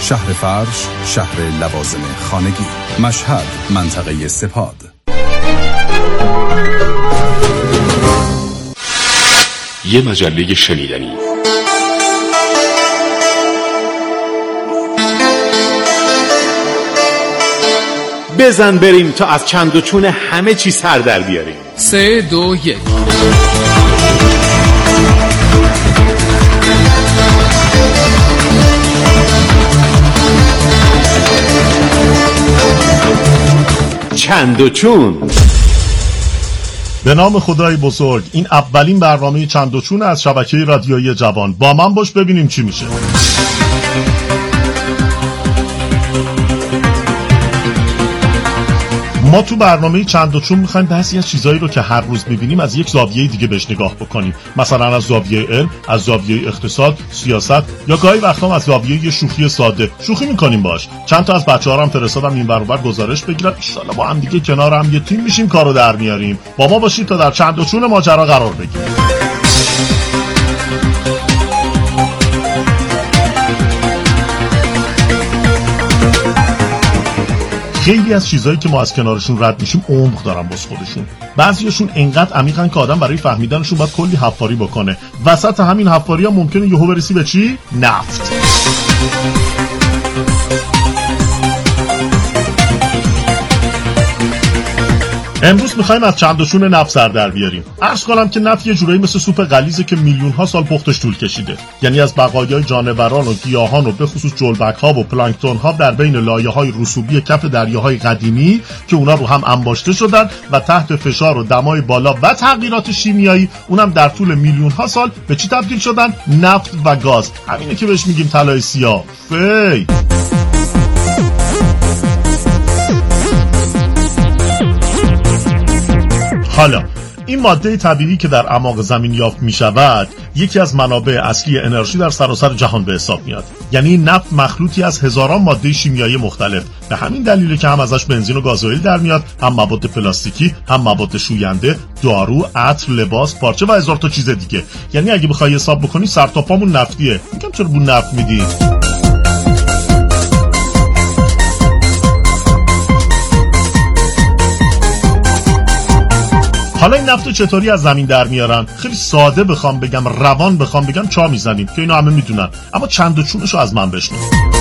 شهر فرش، شهر لوازم خانگی. مشهد، منطقه سپاد. یه مجله شنیدنی. بزن بریم تا از چند و چون همه چی سر در بیاریم. 3، 2، 1. چند و چون. به نام خدای بزرگ. این اولین برنامه چند و چون از شبکه رادیویی جوان. با من باش ببینیم چی میشه. ما تو برنامه چند و چون میخوایم بعضی از چیزایی رو که هر روز میبینیم از یک زاویه دیگه بهش نگاه بکنیم. مثلا از زاویه علم، از زاویه اقتصاد، سیاست، یا گاهی وقتا از زاویه شوخی ساده. شوخی میکنیم باش. چند تا از بچه‌ها هم فرستادم این ور اون ور گزارش بگیرن. ان شاءالله با هم دیگه کنار هم یه تیم میشیم کارو در میاریم. با ما باشید تا در چند و چون ماجرا قرار بگیریم. خیلی از چیزایی که ما از کنارشون رد میشیم عمق دارن باز خودشون. بعضیاشون انقدر عمیقن که آدم برای فهمیدنشون باید کلی حفاری بکنه. وسط همین حفاری ها ممکنه یهو برسی به چی؟ نفت. امروز میخوایم از چند و چون نفت سر در بیاریم. عرض کنم که نفت یه جورایی مثل سوپ غلیظه که میلیون ها سال پختش طول کشیده. یعنی از بقایای جانوران و گیاهان و به خصوص جلبک ها و پلانکتون ها در بین لایه‌های رسوبی کف دریاهای قدیمی که اونا رو هم انباشته شدن و تحت فشار و دمای بالا و تغییرات شیمیایی اونم در طول میلیون ها سال به چی تبدیل شدن؟ نفت و گاز. همینه که بهش میگیم طلای سیاه. فی حالا این ماده طبیعی که در اعماق زمین یافت می شود یکی از منابع اصلی انرژی در سراسر جهان به حساب میاد. یعنی نفت مخلوطی از هزاران ماده شیمیایی مختلف. به همین دلیله که هم ازش بنزین و گازوئیل در میاد، هم مواد پلاستیکی، هم مواد شوینده، دارو، عطر، لباس، پارچه و هزار تا چیز دیگه. یعنی اگه بخوای حساب بکنی سر تا پامون نفتیه. میگم چرا بو نفت میدید؟ حالا این نفت چطوری از زمین در میارن؟ خیلی ساده بخوام بگم، روان بخوام بگم، چا میزنیم که اینو همه میدونن. اما چند و چونشو از من بشنو.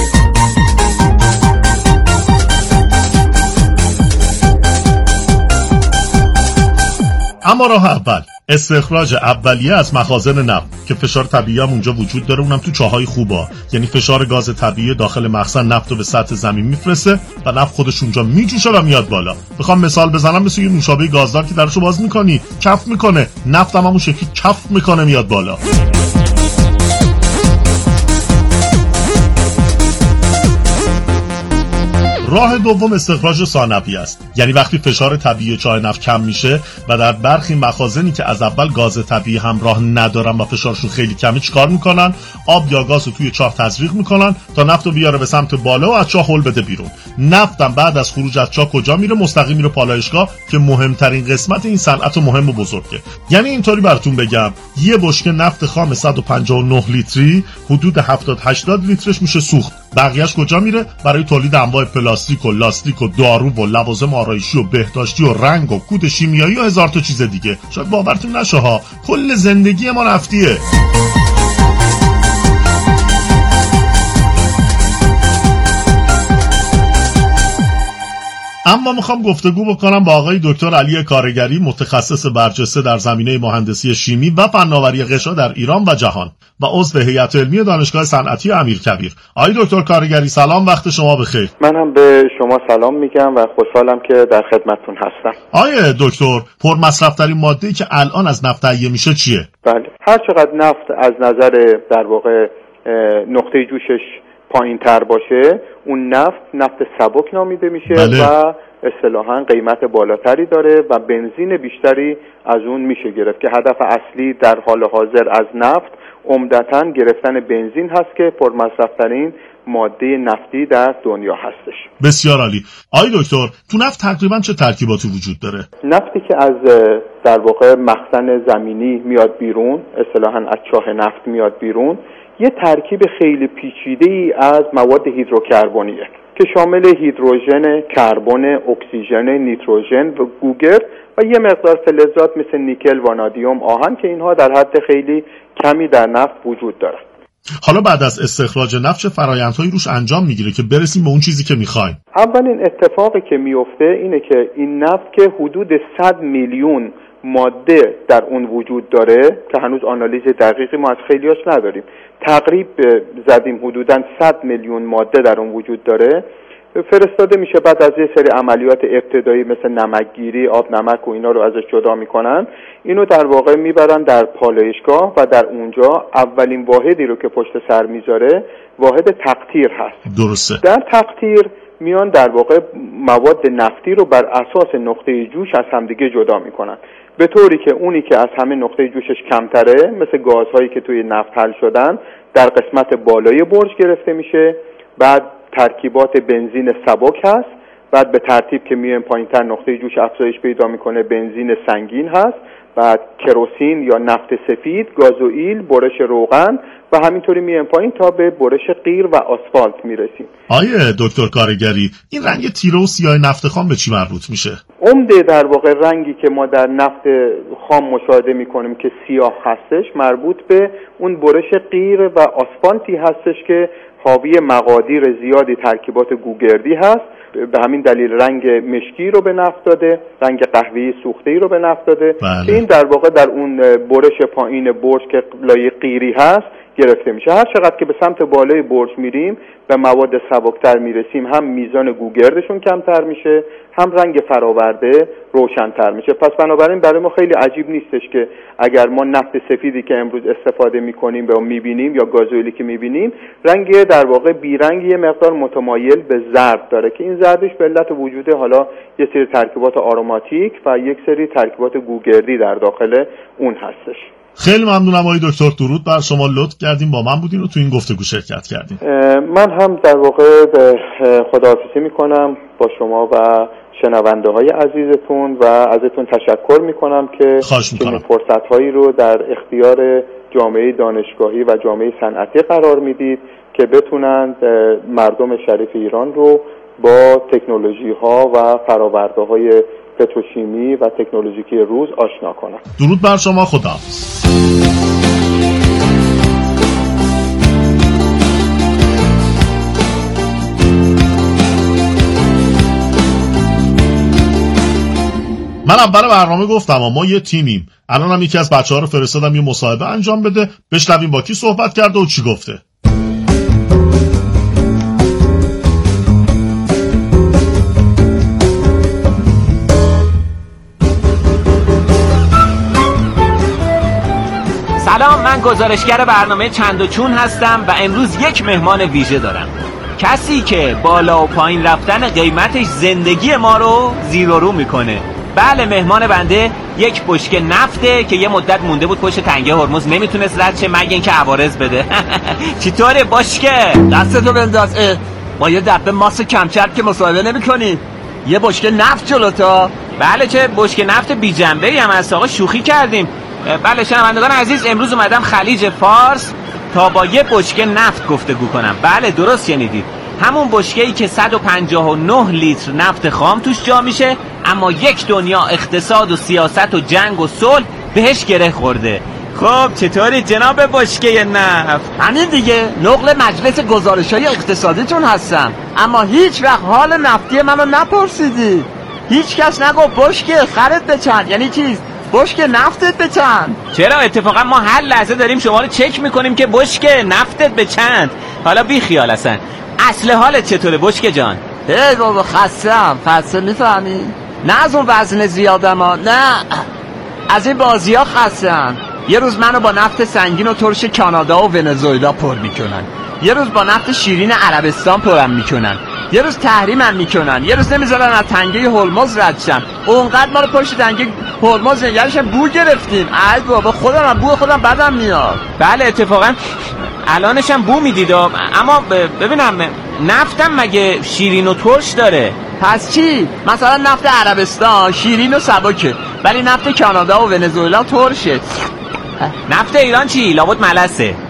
اما راه اول استخراج اولیه از مخازن نفت که فشار طبیعی هم اونجا وجود داره، اونم تو چاهای خوبا. یعنی فشار گاز طبیعی داخل مخزن نفت رو به سطح زمین میفرسته و نفت خودش اونجا میجوشه و میاد بالا. بخوام مثال بزنم، مثل یه نوشابه گازدار که درشو باز میکنی کف میکنه، نفت هم همون شکلی کف میکنه میاد بالا. راه دوم استخراج ثانوی است. یعنی وقتی فشار طبیعی چاه نفت کم میشه و در برخی مخازنی که از اول گاز طبیعی همراه ندارن و فشارشون خیلی کمه، چیکار میکنن؟ آب یا گاز رو توی چاه تزریق میکنن تا نفت رو بیاره به سمت بالا و از چاه هل بده بیرون. نفتم بعد از خروج از چاه کجا میره؟ مستقیم میره پالایشگاه که مهمترین قسمت این صنعت مهم و بزرگه. یعنی اینطوری براتون بگم، یه بشکه نفت خام 159 لیتری حدود 70-80 لیترش میشه سوخت. بقیه‌اش کجا میره؟ برای تولید انواع پلاستیک و لاستیک و دارو و لوازم آرایشی و بهداشتی و رنگ و کود شیمیایی و هزار تا چیز دیگه. شاید باورتون نشه ها، کل زندگی ما نفتیه. اما میخوام گفتگو بکنم با آقای دکتر علی کارگری، متخصص برجسته در زمینه مهندسی شیمی و فناوری غشا در ایران و جهان و عضو هیئت علمی دانشگاه صنعتی امیرکبیر. آقای دکتر کارگری سلام، وقت شما بخیر. من هم به شما سلام میگم و خوشحالم که در خدمتتون هستم. آقای دکتر، پرمصرف‌ترین ماده‌ای که الان از نفت تهیه میشه چیه؟ بله، هر چقدر نفت از نظر در واقع نقطه جوشش پایین تر باشه، اون نفت سبک نامیده میشه. بله. و اصطلاحاً قیمت بالاتری داره و بنزین بیشتری از اون میشه گرفت که هدف اصلی در حال حاضر از نفت عمدتاً گرفتن بنزین هست که پرمصرف‌ترین ماده نفتی در دنیا هستش. بسیار عالی. آقای دکتر، تو نفت تقریباً چه ترکیباتی وجود داره؟ نفتی که از در واقع مخزن زمینی میاد بیرون، اصطلاحاً از چاه نفت میاد بیرون، یه ترکیب خیلی پیچیده‌ای از مواد هیدروکربنیه که شامل هیدروژن، کربن، اکسیژن، نیتروژن و گوگرد و یه مقدار فلزات مثل نیکل، وانادیم، آهن که اینها در حد خیلی کمی در نفت وجود دارن. حالا بعد از استخراج نفت چه فرآیندهایی روش انجام میگیره که برسیم به اون چیزی که میخوایم؟ اولین اتفاقی که میفته اینه که این نفت که حدود 100 میلیون ماده در اون وجود داره که هنوز آنالیز دقیقی ما از خیلیاش نداریم، تقریب زدیم حدوداً 100 میلیون ماده در اون وجود داره، فرستاده میشه. بعد از یه سری عملیات ابتدایی مثل نمکگیری، آب نمک و اینا رو ازش جدا میکنن، اینو در واقع میبرن در پالایشگاه و در اونجا اولین واحدی رو که پشت سر میذاره واحد تقطیر هست. درسته. در تقطیر میان در واقع مواد نفتی رو بر اساس نقطه جوش از همدیگه جدا میکنن، به طوری که اونی که از همه نقطه جوشش کمتره مثل گازهایی که توی نفت حل شدن در قسمت بالای برج گرفته میشه. بعد ترکیبات بنزین سبک هست، بعد به ترتیب که میایم پایین‌تر نقطه جوش افزایش پیدا میکنه بنزین سنگین هست، بعد کروسین یا نفت سفید، گازوئیل، برش روغن و همینطوری میایم پایین تا به برش قیر و آسفالت میرسیم. آیه دکتر کارگری، این رنگ تیره و سیاه نفت خام به چی مربوط میشه؟ عمده در واقع رنگی که ما در نفت خام مشاهده میکنیم که سیاه هستش مربوط به اون برش قیر و آسفالتی هستش که حاوی مقادیر زیادی ترکیبات گوگردی هست. به همین دلیل رنگ مشکی رو به نفت داده، رنگ قهوه‌ای سوخته‌ای رو به نفت داده. بله. این در واقع در اون برش پایین برج که لایه قیری هست گرفته میشه. هر چقدر که به سمت بالای برج میریم به مواد سبکتر میرسیم، هم میزان گوگردشون کمتر میشه، هم رنگ فراورده روشن‌تر میشه. پس بنابراین برای ما خیلی عجیب نیستش که اگر ما نفت سفیدی که امروز استفاده میکنیم و میبینیم یا گازوئیلی که میبینیم رنگ در واقع بیرنگ یه مقدار متمایل به زرد داره که این زردش به علت وجود حالا یه سری ترکیبات آروماتیک و یک سری ترکیبات گوگردی در داخل اون هستش. خیلی ممنونم آقای دکتر، درود بر شما، لطف کردیم با من بودین و تو این گفتگو شرکت کردین. من هم در واقع به خداحافظی میکنم با شما و شنونده های عزیزتون و ازتون تشکر میکنم که این فرصت هایی رو در اختیار جامعه دانشگاهی و جامعه صنعتی قرار میدید که بتونند مردم شریف ایران رو با تکنولوژی ها و فراورده های پتروشیمی و تکنولوژیکی روز آشنا کنم. درود بر شما، خداحافظ. من اول برنامه گفتم ما یه تیمیم. الانم یکی از بچه‌ها رو فرستادم یه مصاحبه انجام بده، بشنویم با کی صحبت کرده و چی گفته. سلام، من گزارشگر برنامه چند و چون هستم و امروز یک مهمان ویژه دارم، کسی که بالا و پایین رفتن قیمتش زندگی ما رو زیر و رو میکنه. بله، مهمان بنده یک بشکه نفته که یه مدت مونده بود پشت تنگه هرمز، نمیتونست رد شه مگه اینکه عوارض بده. چطوره بشکه؟ دستتو بنداز. با یه دبه ماست کمچرب که مصاحبه نمی‌کنی؟ یه بشکه نفت جلوتا؟ بله، چه بشکه نفت بی جنبه‌ای هم هست آقا، شوخی کردیم. بله شنوندگان عزیز، امروز اومدم خلیج فارس تا با یه بشکه نفت گفتگو کنم. بله درست شنیدید، همون بشکه‌ای که 159 لیتر نفت خام توش جا میشه، اما یک دنیا اقتصاد و سیاست و جنگ و صلح بهش گره خورده. خب چطوری جناب بشکه نفت؟ همین دیگه، نقل مجلس گزارش‌های اقتصادیتون هستم، اما هیچ وقت حال نفتی منو نپرسیدی. هیچ کس نگفت بشکه خرید به چند، یعنی چیز بشکه نفتت به چند. چرا؟ اتفاقا ما هر لحظه داریم شما رو چک میکنیم که بشکه نفتت به چند. حالا بی خیال هستن، اصل حالت چطوره بشکه جان؟ ای بابا خستم، فلسفه میفهمی؟ نه از اون وزن زیادم ها، نه از این بازی ها خستم. یه روز منو با نفت سنگین و ترش کانادا و ونزوئلا پر میکنن، یه روز با نفت شیرین عربستان پرم میکنن، یه روز تحریمم میکنن، یه روز نمیذارن از تنگه هرمز رد شم. اونقدر ما رو پشت تنگه هرمز نگرشم بو گرفتیم. ای بابا خودم بو خودم بدم میاد. بله اتفاقا الانشم بو میدید، اما ببینم نفتم مگه شیرین و ترش داره؟ پس چی؟ مثلا نفت عربستان شیرین و سبکه، ولی نفت کانادا و ونزوئلا ترشه. نفت ایران چی؟ لابد ملسه.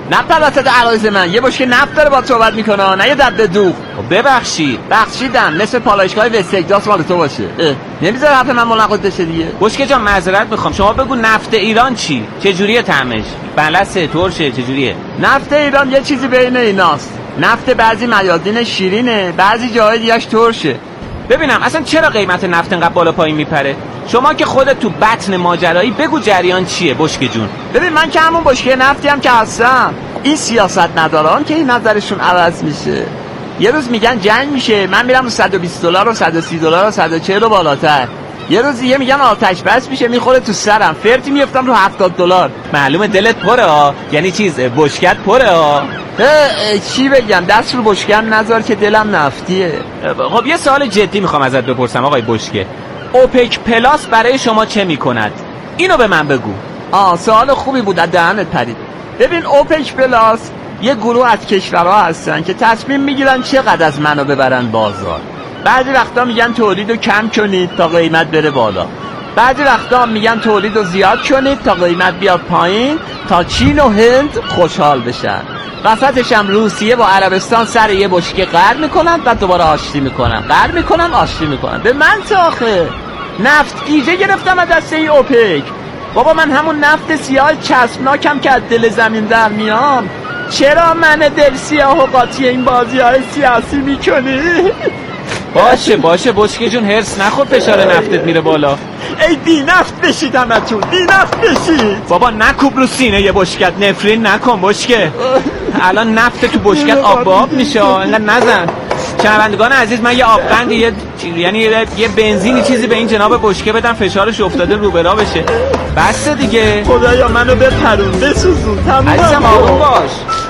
نه پلاتت عرایز من، یه بشکه نفت داره با صحبت میکنه، نه یه دبه دوغ. ببخشید. بخشیدم، مثل پالایشگاه وستگداس مال تو باشه. نمیذاره حرف من ملقط بشه دیگه. بشکه جان معذرت میخوام، شما بگو نفت ایران چی؟ چه جوریه طعمش؟ بلسه، ترشه، چه جوریه؟ نفت ایران یه چیزی بین ایناست. نفت بعضی میادین شیرینه، بعضی جای دیگه‌اش ترشه. ببینم اصلا چرا قیمت نفت انقدر بالا پایین میپره؟ شما که خودت تو بطن ماجرایی، بگو جریان چیه بشکه جون. ببین من که همون بشکه نفتی هم که هستم. این سیاست ندارن که این نظرشون عوض میشه. یه روز میگن جنگ میشه، من میرم رو $120 و $130 و $140 و بالاتر. یه روز دیگه میگن آتش بس میشه، میخوره تو سرم، فرتی میفتم رو $70. معلومه دلت پره ها، یعنی چیز بشکت پره ها. چی بگم، دست رو بشکم نذار که دلم نفتیه. خب یه سوال جدی میخوام ازت بپرسم آقای بشکه، اوپک پلاس برای شما چه میکند؟ اینو به من بگو. سوال خوبی بود، از دهنت پرید. ببین اوپک پلاس یه گروه از کشورها هستن که تصمیم میگیرن چقدر از منو ببرن بازار. بعضی وقتا میگن تولیدو کم کنید تا قیمت بره بالا، بعضی وقتا میگن تولیدو زیاد کنید تا قیمت بیاد پایین، تا چین و هند خوشحال بشن. وسطش هم روسیه با عربستان سر یه بشکه قرض میکنن، بعد دوباره آشتی میکنن، قرض میکنن، آشتی میکنن. به من آخه نفت گیجه گرفتم از دست این اوپک. بابا من همون نفت سیاه چسبناکم که از دل زمین در میام. چرا من دل سیاه و قاطی این بازی‌های سیاسی میکنی؟ باشه بشکه جون، هرس نخور، فشار نفتت میره بالا. ای بی نفت بشیدم اتون، بی نفت بشید. بابا نکوب رو سینه یه بشکت، نفرین نکن بشکه. الان نفت تو بشکت آب میشه، اینقدر نزن. شنوندگان عزیز، من یه آبقند یعنی یه بنزینی چیزی به این جناب بشکه بدم، فشارش افتاده رو برا بشه. بس دیگه. خدایا منو بپرون، بسوزون، تموم. عزیزم آروم باش.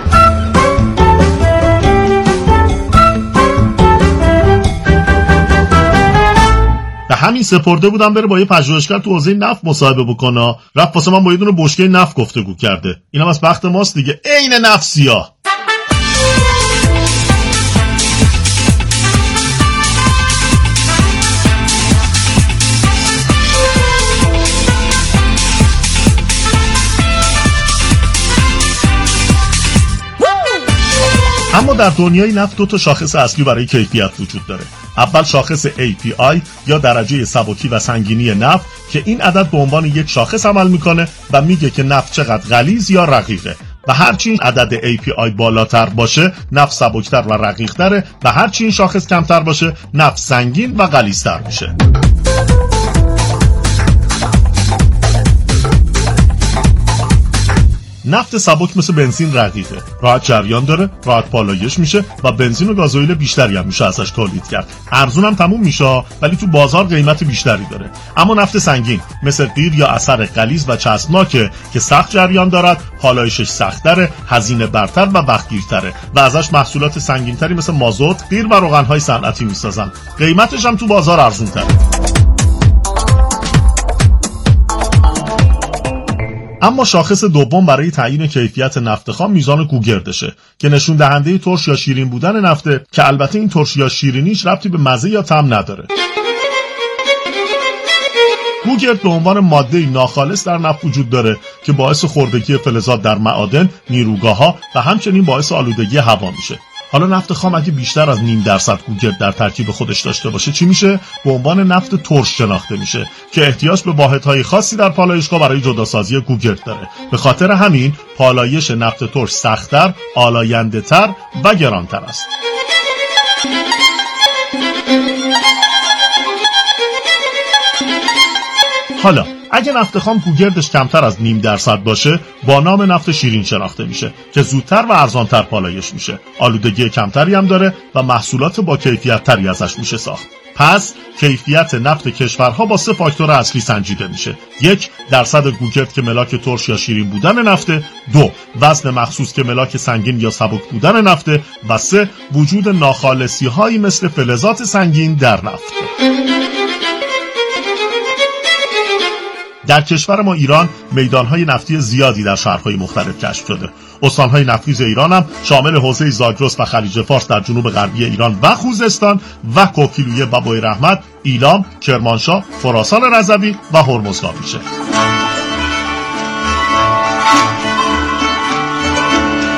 به همین سپرده بودم بره با یه پژوهشگر تو حوزه نفت مصاحبه بکنه، رفت واسه من با یه دونه بشکه نفت گفتگو کرده. اینم از بخت ماست دیگه، عین نفت سیاه. اما در دنیای نفت دو تا شاخص اصلی برای کیفیت وجود داره. اول شاخص API یا درجه سبکی و سنگینی نفت که این عدد به عنوان یک شاخص عمل میکنه و میگه که نفت چقدر غلیظ یا رقیقه. و هرچی این عدد API بالاتر باشه نفت سبکتر و رقیقتره و هرچی این شاخص کمتر باشه نفت سنگین و غلیظتر میشه. نفت سبک مثل بنزین رقیقه، راحت جریان داره، راحت پالایش میشه و بنزین و گازوئیل بیشتری هم میشه ازش تولید کرد. ارزون هم تموم میشه ولی تو بازار قیمت بیشتری داره. اما نفت سنگین مثل قیر یا اثر غلیظ و چسبناکه که سخت جریان دارد، پالایشش سخت‌تره، هزینه برتر و وقتگیرتره و ازش محصولات سنگینتری مثل مازوت، قیر و روغن‌های صنعتی میسازن. قیمتش هم تو بازار ارزون‌تره. اما شاخص دوم برای تعیین کیفیت نفت خام میزان گوگردشه که نشون دهنده ترش یا شیرین بودن نفته، که البته این ترش یا شیرینیش ربطی به مزه یا طعم نداره. گوگرد به عنوان ماده ناخالص در نفت وجود داره که باعث خوردگی فلزات در معادن، نیروگاه‌ها و همچنین باعث آلودگی هوا میشه. حالا نفت خام اگه بیشتر از 0.5% گوگرد در ترکیب خودش داشته باشه چی میشه؟ به عنوان نفت ترش شناخته میشه که احتیاج به واحدهای خاصی در پالایشگاه برای جداسازی گوگرد داره. به خاطر همین پالایش نفت ترش سخت‌تر، آلاینده‌تر و گرانتر است. حالا اگه نفت خام گوگردش کمتر از 0.5% باشه با نام نفت شیرین شناخته میشه که زودتر و ارزانتر پالایش میشه، آلودگی کمتری هم داره و محصولات با کیفیت تری ازش میشه ساخت. پس کیفیت نفت کشورها با 3 فاکتور اصلی سنجیده میشه: 1. درصد گوگرد که ملاک ترش یا شیرین بودن نفته، 2. وزن مخصوص که ملاک سنگین یا سبک بودن نفته و 3. وجود ناخالصی هایی مثل فلزات سنگین در نفت. در کشور ما ایران میدانهای نفتی زیادی در شهرهای مختلف کشف شده. استانهای نفیذ ایران هم شامل حوزه زاگرس و خلیج فارس در جنوب غربی ایران و خوزستان و کوکیلویه و بویراحمد، ایلام، کرمانشاه، خراسان رضوی و هرمزگان میشه.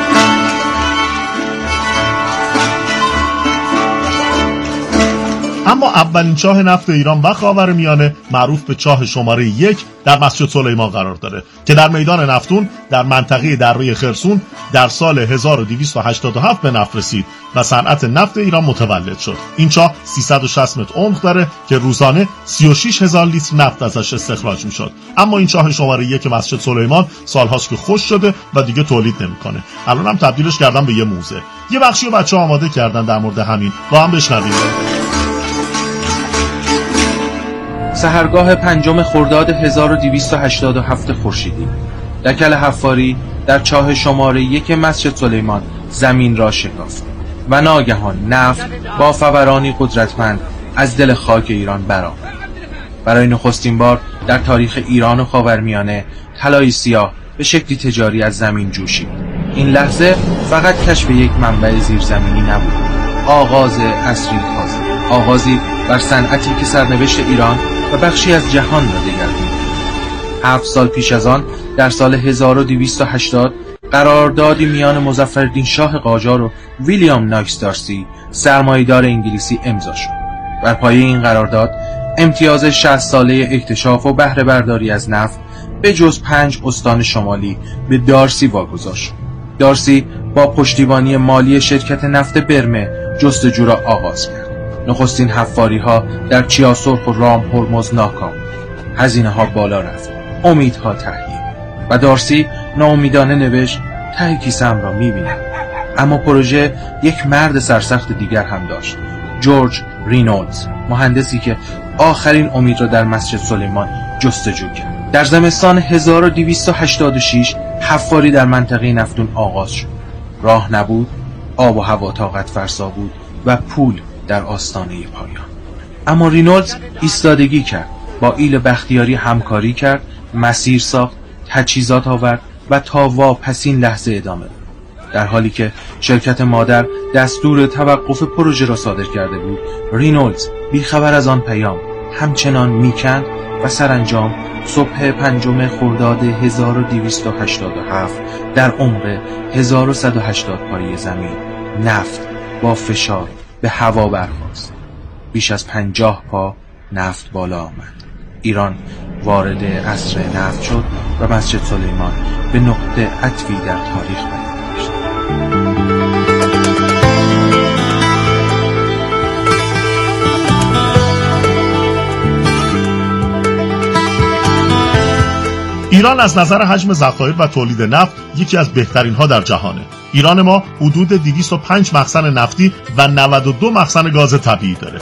اما اولین چاه نفت ایران و خاورمیانه معروف به چاه شماره 1 در مسجد سلیمان قرار داره که در میدان نفتون در منطقه دره خرسون در سال 1287 به نفت رسید و صنعت نفت ایران متولد شد. این چاه 360 متر عمق داره که روزانه 36,000 لیتر نفت ازش استخراج میشد. اما این چاه شماره 1 مسجد سلیمان سالهاست که خشک شده و دیگه تولید نمیکنه. الان هم تبدیلش کردن به یه موزه. یه بخشی رو بچه‌ها آماده کردن در مورد همین، با هم بشنویم. سحرگاه 5 خرداد 1287 خورشیدی دکل حفاری در چاه شماره 1 مسجد سلیمان زمین را شکافت و ناگهان نفت با فورانی قدرتمند از دل خاک ایران برآمد. برای نخستین بار در تاریخ ایران و خاورمیانه طلای سیاه به شکلی تجاری از زمین جوشید. این لحظه فقط کشف یک منبع زیرزمینی نبود، آغاز عصری تازه، آغازی بر صنعتی که سرنوشت ایران و بخشی از جهان را دگرگون. 7 سال پیش از آن در سال 1280 قراردادی میان مظفرالدین شاه قاجار و ویلیام ناکس دارسی سرمایه‌دار انگلیسی امضا شد. بر پایه این قرارداد امتیاز 60 ساله اکتشاف و بهره برداری از نفت به جز 5 استان شمالی به دارسی واگذار شد. دارسی با پشتیبانی مالی شرکت نفت برمه جستجو را آغاز کرد. نخستین حفاری‌ها در چیاسرخ و رام هرمز ناکام، هزینه‌ها بالا رفت، امیدها تحلیل و دارسی ناامیدانه نوشت ته کیسه‌ام را می‌بینم. اما پروژه یک مرد سرسخت دیگر هم داشت، جورج رینولدز، مهندسی که آخرین امید را در مسجد سلیمان جستجو کرد. در زمستان 1286 حفاری در منطقه نفتون آغاز شد. راه نبود، آب و هوا طاقت فرسا بود و پول در آستانه پایان. اما رینولدز ایستادگی کرد، با ایل بختیاری همکاری کرد، مسیر ساخت، تجهیزات آورد و تا واپسین لحظه ادامه داد. در حالی که شرکت مادر دستور توقف پروژه را صادر کرده بود، رینولدز بیخبر از آن پیام همچنان میکند و سرانجام صبح 5 خرداد 1287 در عمق 1180 پایه زمین نفت با فشار به هوا برخاست. بیش از 50 پا نفت بالا آمد. ایران وارد عصر نفت شد و مسجد سلیمان به نقطه عطفی در تاریخ برگشت. ایران از نظر حجم ذخایر و تولید نفت یکی از بهترین ها در جهانه. ایران ما حدود 205 مخزن نفتی و 92 مخزن گاز طبیعی داره.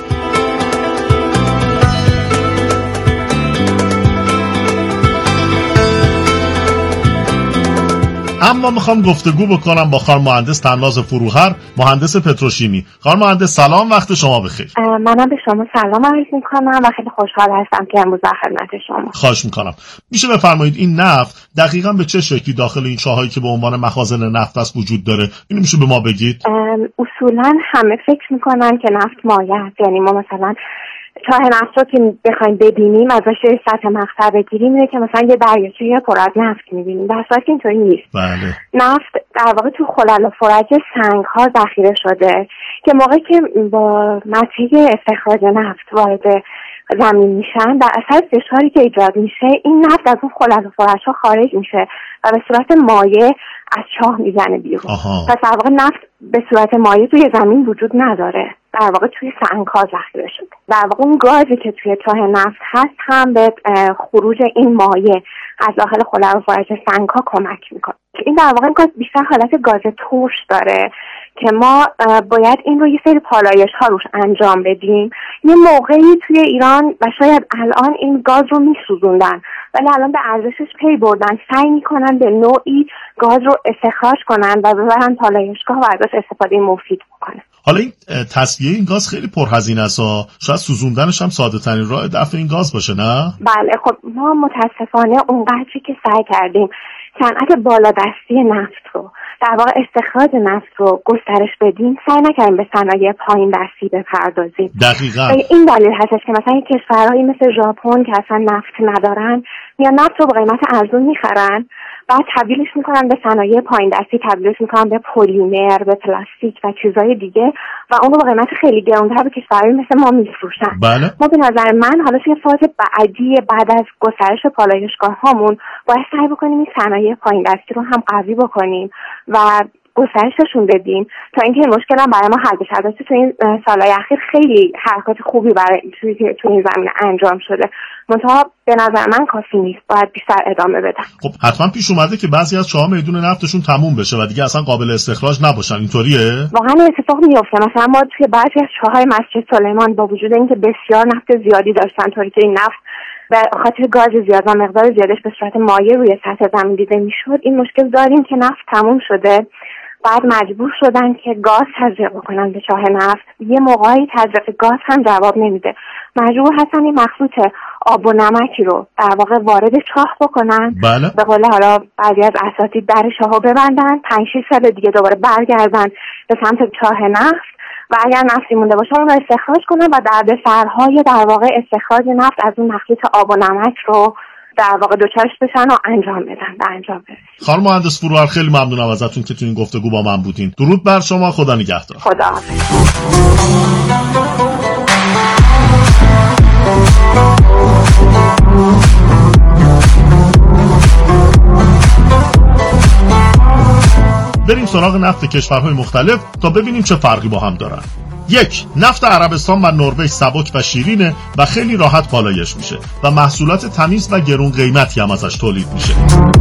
اما میخوام گفتگو بکنم با خانم مهندس طناز فروهر، مهندس پتروشیمی. خانم مهندس سلام، وقت شما بخیر. منم به شما سلام عرض میکنم و خیلی خوشحال هستم که امروز در خدمت شما. خواهش میکنم. میشه بفرمایید این نفت دقیقاً به چه شکلی داخل این چاهایی که به عنوان مخازن نفت است وجود داره؟ اینو میشه به ما بگید؟ اصولاً همه فکر میکنن که نفت مایع است. یعنی ما مثلا چاه نفت رو که بخوایم ببینیم ازش سطح مقطع بگیریم اینه که مثلا یه دریاچه پر از نفت میبینیم، در صورتی اینطوری نیست. بله. نفت در واقع تو خلل و فرج سنگ ها ذخیره شده که موقعی که با مته استخراج نفت وارد زمین میشن، در اثر فشاری که ایجاد میشه این نفت از اون خلل و فرج ها خارج میشه و به صورت مایع از چاه میزنه بیرون. پس در واقع نفت به صورت مایع توی زمین وجود نداره، در واقع توی سنگ‌ها ذخیره شده. در واقع اون گازی که توی چاه نفت هست هم به خروج این مایع از داخل خلل و فرج سنگ‌ها کمک میکنه. این در واقع گاز بیشتر حالت گاز ترش داره که ما باید این رو یه سری پالایش‌ها روش انجام بدیم. یه موقعی توی ایران و شاید الان این گاز رو میسوزوندن ولی الان به ارزشش پی بردن، سعی میکنن به نوعی گاز رو استخراج کنن و ببرن پالایشگاه و ازش استفاده مفید بکنن. حالا این تصفیه این گاز خیلی پرهزینه است، شاید سوزوندنش هم ساده ترین راه دفع این گاز باشه، نه؟ بله، خب ما متاسفانه اونقدری که سعی کردیم صنعت بالادستی نفت رو در واقع استخراج نفت رو گسترش بدیم، سعی نکردیم به صنایع پایین دستی بپردازیم. دقیقاً این دلیل هستش که مثلا کشورهایی مثل ژاپن که اصلا نفت ندارن میان نفت رو به قیمت ارزون میخرن، بعد تبدیلش میکنن به صنایع پایین دستی، تبدیلش میکنن به پلیمر، به پلاستیک و چیزهای دیگه و اون رو به قیمت خیلی گرانتر به کشورهایی مثل ما میفروشن. بله. ما به نظر من حالا توی فاز بعدی بعد از گسترش پالایشگاه هامون باید سعی بکنیم این صنایع پایین دستی رو هم قوی بکنیم و گسترششون بدیم تا اینکه این مشکل هم برای ما حل بشه. البته تو این سالهای اخیر خیلی حرکات خوبی برای تو این زمینه انجام شده، منتها به نظر من کافی نیست، باید بیشتر ادامه بدن. خب حتما پیش اومده که بعضی از چاه‌ها میدون نفتشون تموم بشه و دیگه اصلا قابل استخراج نباشن، اینطوریه؟ واقعا اتفاق میفته. مثلا ما توی بعضی از چاه‌های مسجد سلیمان با وجود اینکه بسیار نفت زیادی داشتن، طوری که این نفت به خاطر گاز زیاد و مقدار زیادش به صورت مایع روی سطح زمین دیده میشد، این مشکل داریم که نفت تموم شده، بعد مجبور شدن که گاز تزریق بکنن به چاه نفت. یه موقعی تزریق گاز هم جواب نمیده، مجبور هستن این مخلوط آب و نمکی رو در واقع وارد چاه بکنن. بله. به قول حالا بعضی از اساتید در چاهو ببندن، 5-6 سال دیگه دوباره برگردن به سمت چاه نفت و اگر نفتی مونده باشه اون رو استخراج کنن و دردسرهای در واقع استخراج نفت از اون مخلوط آب و نمک رو در واقع دوچارش بشن و انجام بدن به انجام برسن. خانم مهندس فروهر خیلی ممنونم ازتون که تو این گفتگو با من بودین. درود بر شما، خدا نگهدار. خدا حافظ. بریم سراغ نفت کشورهای مختلف تا ببینیم چه فرقی با هم دارن. 1. نفت عربستان و نروژ سبک و شیرینه و خیلی راحت پالایش میشه و محصولات تمیز و گرون قیمتی هم ازش تولید میشه.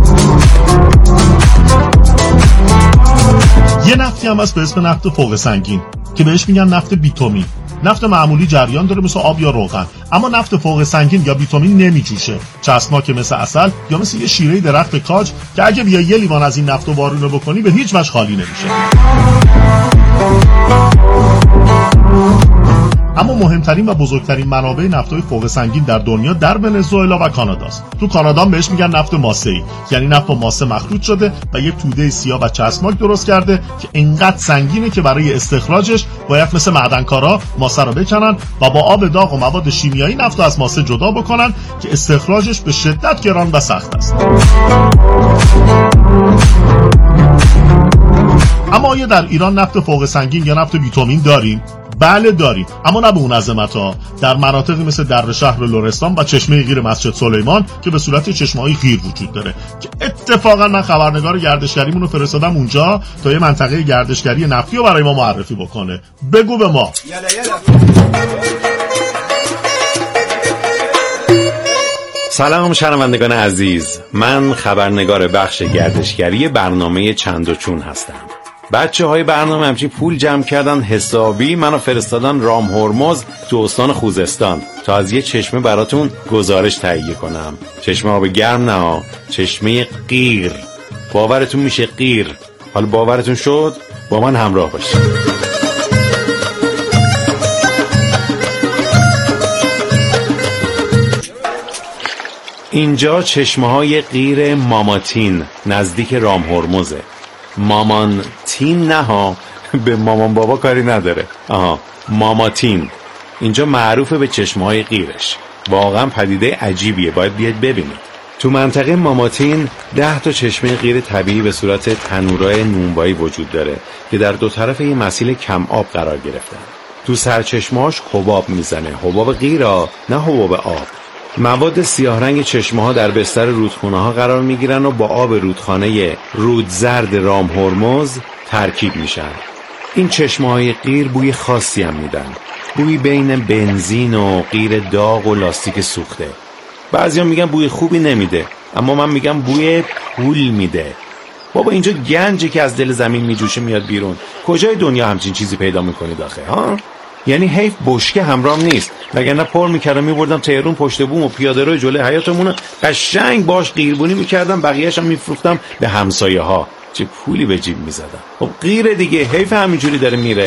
یه نفتی هم هست به اسم نفت فوق سنگین که بهش میگن نفت بیتومین. نفت معمولی جریان داره مثل آب یا روغن، اما نفت فوق سنگین یا بیتومین نمیجوشه، چسبناک مثل عسل یا مثل یه شیره درخت کاج که اگه بیا یه لیوان از این نفت رو وارونه بکنی به هیچ وجه خالی نمیشه. اما مهمترین و بزرگترین منابع نفت‌های فوق سنگین در دنیا در ونزوئلا و کاناداست. تو کانادا بهش میگن نفت ماسه‌ای، یعنی نفت با ماسه مخلوط شده و یک توده سیاه و چسبناک درست کرده که اینقدر سنگینه که برای استخراجش باید مثل معدنکارا ماسه رو بکنن و با آب داغ و مواد شیمیایی نفت رو از ماسه جدا بکنن که استخراجش به شدت گران و سخت است. اما آیا در ایران نفت فوق سنگین یا نفت بیتومین داریم؟ بله داریم، اما نه به اون عظمت‌ها. در مناطقی مثل در شهر لرستان و چشمه قیر مسجد سلیمان که به صورت چشمه‌های قیر وجود داره که اتفاقا من خبرنگار گردشگریمون رو فرستادم اونجا تا یه منطقه گردشگری نفتی رو برای ما معرفی بکنه. بگو به ما. سلام شنوندگان عزیز، من خبرنگار بخش گردشگری برنامه چند و چون هستم. بچه‌های برنامه همچین پول جمع کردن حسابی منو فرستادن رام هرمز تو استان خوزستان تا از یه چشمه براتون گزارش تهیه کنم. چشمه آب گرم نه، چشمه قیر. باورتون میشه قیر؟ حالا باورتون شد؟ با من همراه باشید. اینجا چشمه‌های قیر ماماتین نزدیک رام هرمزه. مامانتین نه ها، به مامان بابا کاری نداره. ماماتین اینجا معروفه به چشمه‌های قیرش. واقعا پدیده عجیبیه، باید بیاد ببینید. تو منطقه ماماتین 10 تا چشمه قیر طبیعی به صورت تنورای نونوایی وجود داره که در دو طرف یه مسیل کم آب قرار گرفتن. تو سرچشمه‌هاش حباب میزنه، حباب قیرا نه حباب آب. مواد سیاه رنگ چشمه ها در بستر رودخونه ها قرار می گیرن و با آب رودخانه رودزرد رام هرمز ترکیب میشن. این چشمه های قیر بوی خاصی هم میدن، بوی بین بنزین و قیر داغ و لاستیک سوخته. بعضیا میگن بوی خوبی نمیده، اما من میگم بوی پول میده. بابا اینجا گنجی که از دل زمین میجوشه میاد بیرون. کجای دنیا همچین چیزی پیدا میکنید آخه ها؟ یعنی حیف بشکه همرام نیست، وگرنه پر میکردم میبردم تهرون پشت بوم و پیاده روی جلوی حیاطمون قشنگ باش قیربونی میکردم، بقیه‌اش هم میفروختم به همسایه ها. چه پولی به جیب میزدم. خب قیر دیگه، حیف همینجوری داره میره.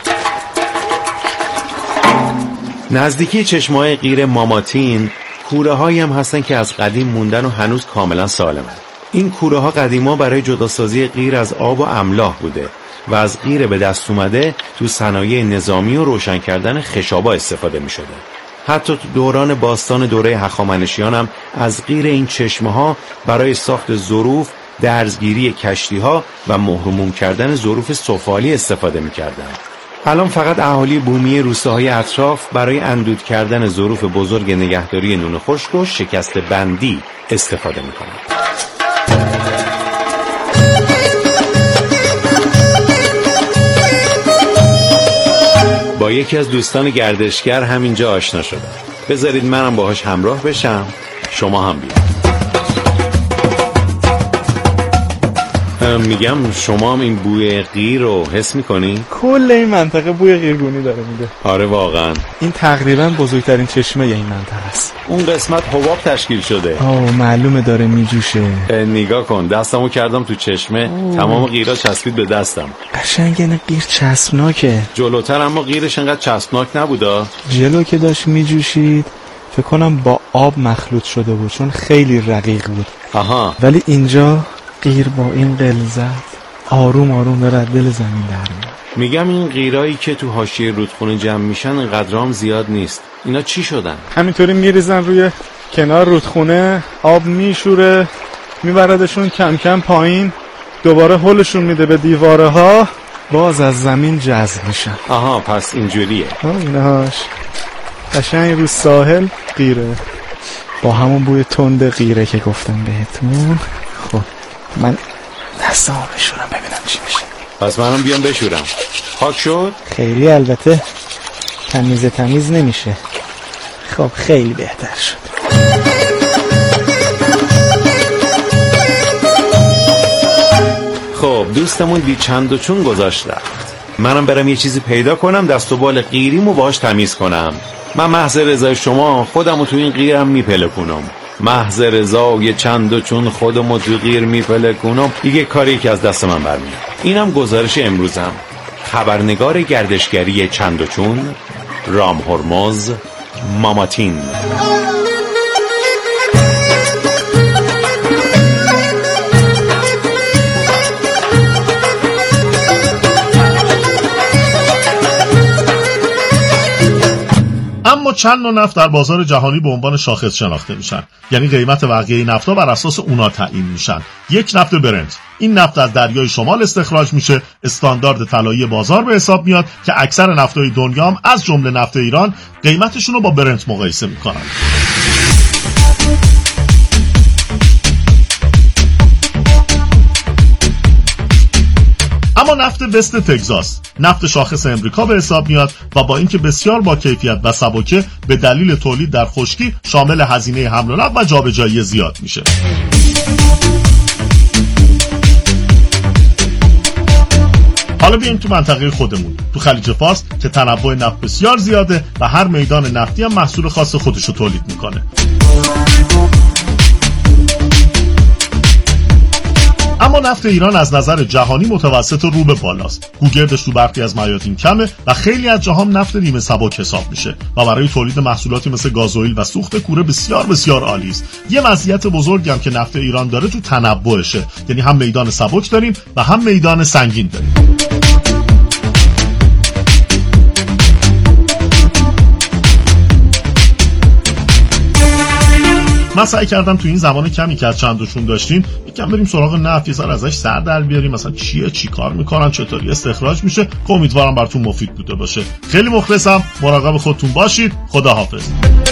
نزدیکی چشمه‌های قیر ماماتین کوره هایی هم هستن که از قدیم موندن و هنوز کاملا سالمن. این کوره ها قدیما برای جداسازی قیر از آب و املاح بوده و از قیر به دست اومده تو صنایع نظامی و روشن کردن خشابا استفاده می شده. حتی تو دوران باستان دوره هخامنشیان هم از قیر این چشمه ها برای ساخت ظروف، درزگیری کشتی ها و مهرموم کردن ظروف سفالی استفاده می کردن. الان فقط اهالی بومی روستاهای اطراف برای اندود کردن ظروف بزرگ نگهداری نون خشک و شکست بندی استفاده می کنند. با یکی از دوستان گردشگر همینجا آشنا شدم. بذارید منم باهاش همراه بشم، شما هم بیاید. میگم شما هم این بوی قیر رو حس میکنی؟ کل این منطقه بوی قیرگونی داره میده. آره واقعا. این تقریبا بزرگترین چشمه این منطقه است. اون قسمت حباب تشکیل شده. معلومه داره میجوشه. نگاه کن، دستمو کردم تو چشمه، تمام قیرا چسبید به دستم. قشنگ این قیر چسبناکه. جلوتر اما قیرش انقدر چسبناک نبودا. جلو که داشت میجوشید فکر کنم با آب مخلوط شده بود چون خیلی رقیق بود. آها. ولی اینجا قیر با این غلظت آروم آروم داره دل زمین در میاد. میگم این قیرایی که تو حاشیه رودخونه جمع میشن قدرام زیاد نیست. اینا چی شدن؟ همینطوری میریزن روی کنار رودخونه، آب میشوره میبردشون کم کم پایین، دوباره هلشون میده به دیواره ها، باز از زمین جذب میشن. آها پس اینجوریه. اینهاش قشنگ رو ساحل قیره با همون بوی تند قیره که گفتم بهتون. خب من دستمو بشورم ببینم چی میشه. پس منم بیام بشورم. خاک شد؟ خیلی البته تمیز نمیشه. خب خیلی بهتر شد. خب دوستمون بی چند و چون گذاشت رفت. منم برم یه چیزی پیدا کنم دست و بال قیریمو باهاش تمیز کنم. من محض رضای شما خودمو تو این قیرم میپلکونم. محض رضای چند و چون خودمو تو قیر میپلکونم. دیگه کاری که از دست من برمیاد. اینم گزارش امروزم. خبرنگار گردشگری چند و چون، رام هرمز، ماماتین. اما چند نوع نفت در بازار جهانی به عنوان شاخص شناخته میشن، یعنی قیمت واقعی نفت‌ها بر اساس اونا تعیین میشن. یک نفت برنت، این نفت از دریای شمال استخراج میشه، استاندارد طلایی بازار به حساب میاد که اکثر نفت‌های دنیا هم از جمله نفت ایران قیمتشون رو با برنت مقایسه میکنن. اما نفت وست تگزاس، نفت شاخص امریکا به حساب میاد و با اینکه بسیار با کیفیت و سبکه، به دلیل تولید در خشکی شامل هزینه حمل و نقل و جابجایی زیاد میشه. حالا بیایم تو منطقه خودمون، تو خلیج فارس که تنوع نفت بسیار زیاده و هر میدان نفتی هم محصول خاص خودشو تولید میکنه. اما نفت ایران از نظر جهانی متوسط رو به بالاست. گوگردش تو برخی از میادین کمه و خیلی از جاها نفت نیمه سبک حساب میشه و برای تولید محصولاتی مثل گازوئیل و سوخت کوره بسیار بسیار عالی است. یه مزیت بزرگی هم که نفت ایران داره تو تنوعشه، یعنی هم میدان سبک داریم و هم میدان سنگین داریم. من سعی کردم تو این زمان کمی که از چندشون داشتیم یکم بریم سراغ نفت، یه سر ازش سر در بیاریم، مثلا چیه، چی کار میکنن، چطوری استخراج میشه، که امیدوارم براتون مفید بوده باشه. خیلی مخلصم، مراقب خودتون باشید، خداحافظ.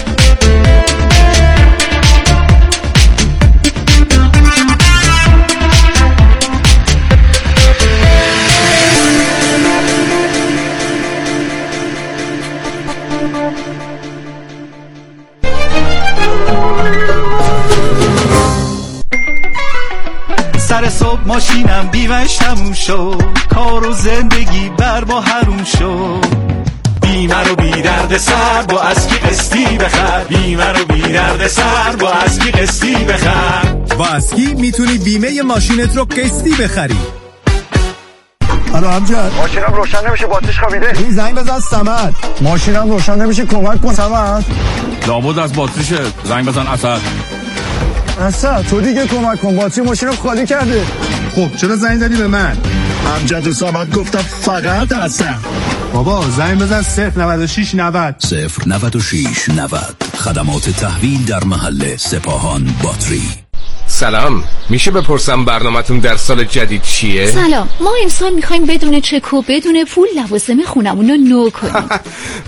سر صبح ماشینم بیمش تموم شد، کار و زندگی بر ما حروم شد. بیمه رو بی درد سر با اسکی قسطی بخر، بیمه رو بی درد سر با اسکی قسطی بخر. با اسکی میتونی بیمه ماشینت رو قسطی بخری. الو امجد، ماشینم روشن نمیشه، باتریش خوابیده. این زنگ بزن صمد. ماشینم روشن نمیشه، کمک کن صمد. لابد از باتریشه، زنگ بزن اسد. اصلا تو دیگه کمک کن، باتری ماشین رو خالی کرده. خب چرا زنگ زدی به من؟ امجد و سامت گفتم فقط هستم. بابا زنگ بزن 096 90 096 90. خدمات تحویل در محل سپاهان باتری. سلام، میشه بپرسم برنامه‌تون در سال جدید چیه؟ سلام، ما امسال میخوایم بدون چک و بدون پول لوازم خونمون رو نو کنیم.